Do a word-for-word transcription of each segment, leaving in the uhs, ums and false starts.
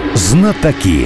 Знатоки.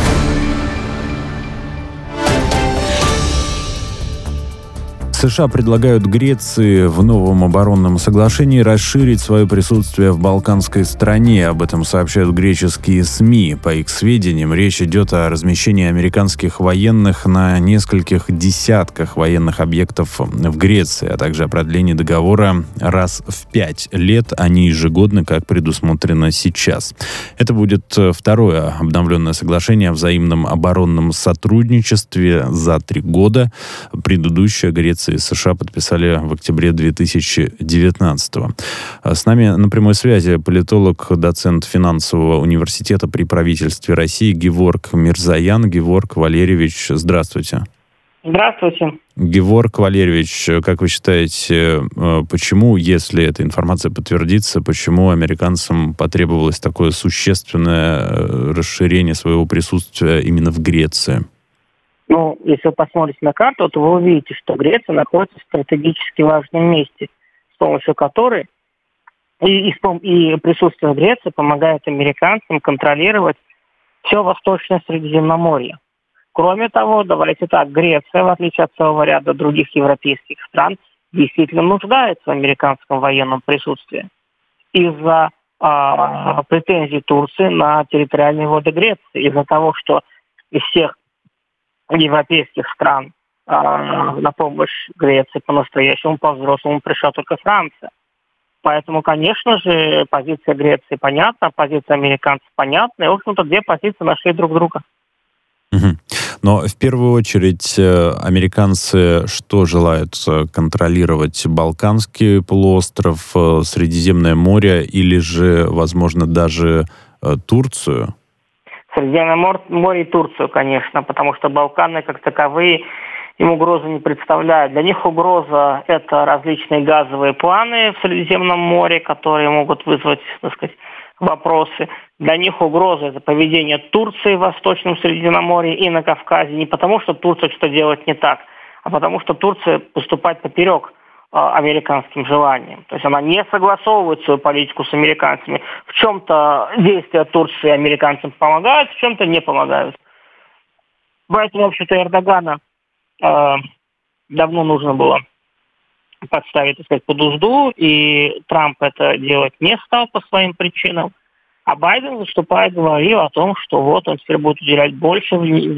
США предлагают Греции в новом оборонном соглашении расширить свое присутствие в балканской стране. Об этом сообщают греческие СМИ. По их сведениям, речь идет о размещении американских военных на нескольких десятках военных объектов в Греции, а также о продлении договора раз в пять лет, а не ежегодно, как предусмотрено сейчас. Это будет второе обновленное соглашение о взаимном оборонном сотрудничестве за три года. Предыдущее Греция и США подписали в октябре две тысячи девятнадцатого. С нами на прямой связи политолог, доцент финансового университета при правительстве России Геворг Мирзоян. Геворг Валерьевич, здравствуйте. Здравствуйте. Геворг Валерьевич, как вы считаете, почему, если эта информация подтвердится, почему американцам потребовалось такое существенное расширение своего присутствия именно в Греции? Ну, если вы посмотрите на карту, то вы увидите, что Греция находится в стратегически важном месте, с помощью которой и, и, и присутствие в Греции помогает американцам контролировать все Восточное Средиземноморье. Кроме того, давайте так, Греция, в отличие от целого ряда других европейских стран, действительно нуждается в американском военном присутствии из-за а, претензий Турции на территориальные воды Греции, из-за того, что из всех европейских стран э, на помощь Греции по-настоящему, по-взрослому пришла только Франция. Поэтому, конечно же, позиция Греции понятна, позиция американцев понятна, и, в общем-то, две позиции нашли друг друга. Угу. Но в первую очередь американцы что желают? Контролировать Балканский полуостров, Средиземное море или же, возможно, даже Турцию? Средиземное море и Турцию, конечно, потому что Балканы как таковые им угрозы не представляют. Для них угроза – это различные газовые планы в Средиземном море, которые могут вызвать, так сказать, вопросы. Для них угроза – это поведение Турции в Восточном Средиземноморье и на Кавказе. Не потому, что Турция что-то делает не так, а потому, что Турция поступает поперек американским желаниям. То есть она не согласовывает свою политику с американцами. В чем-то действия Турции американцам помогают, в чем-то не помогают. Поэтому, в общем-то, Эрдогана э, давно нужно было подставить, так сказать, под узду, и Трамп это делать не стал по своим причинам. А Байден, выступая, говорил о том, что вот он теперь будет уделять больше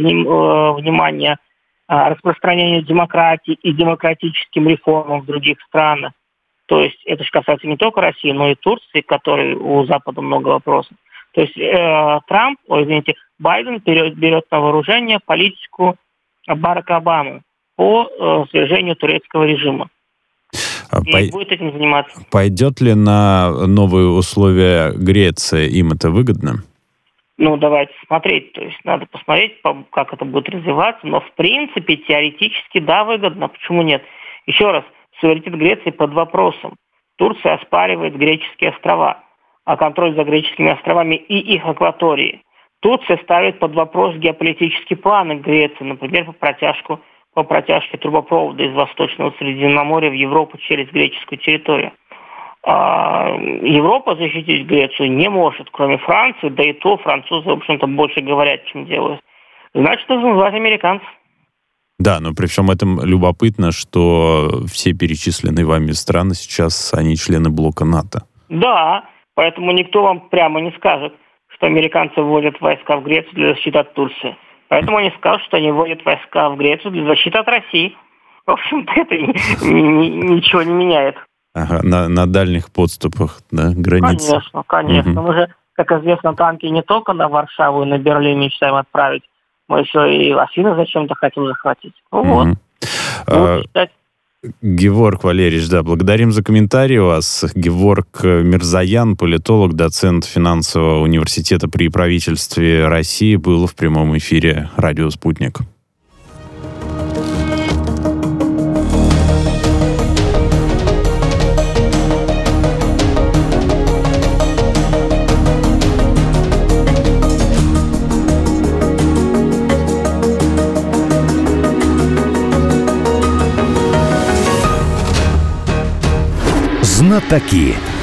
внимания распространению демократии и демократическим реформам в других странах. То есть это же касается не только России, но и Турции, которой у Запада много вопросов. То есть э, Трамп, ой, извините, Байден берет, берет на вооружение политику Барака Обамы по э, свержению турецкого режима. И Пой... будет этим заниматься. Пойдет ли на новые условия Греция? Им это выгодно? Ну, давайте смотреть. То есть надо посмотреть, как это будет развиваться. Но, в принципе, теоретически, да, выгодно. Почему нет? Еще раз, суверенитет Греции под вопросом. Турция оспаривает греческие острова, а контроль за греческими островами и их акватории. Турция ставит под вопрос геополитические планы Греции, например, по протяжку, по протяжке трубопровода из Восточного Средиземноморья в Европу через греческую территорию. Европа защитить Грецию не может, кроме Франции, да и то французы, в общем-то, больше говорят, чем делают. Значит, нужно звать американцев. Да, но при всем этом любопытно, что все перечисленные вами страны сейчас, они члены блока НАТО. Да, поэтому никто вам прямо не скажет, что американцы вводят войска в Грецию для защиты от Турции. Поэтому они скажут, что они вводят войска в Грецию для защиты от России. В общем-то, это ничего не меняет. Ага, на, на дальних подступах, да, границы. Конечно, конечно. Угу. Мы же, как известно, танки не только на Варшаву и на Берлин мечтаем отправить, мы еще и Афины зачем-то хотим захватить. Ну угу. Вот. А, Геворг Валерьевич, да, благодарим за комментарий у вас. Геворг Мирзоян, политолог, доцент финансового университета при правительстве России, был в прямом эфире «Радио Спутник». Знатоки.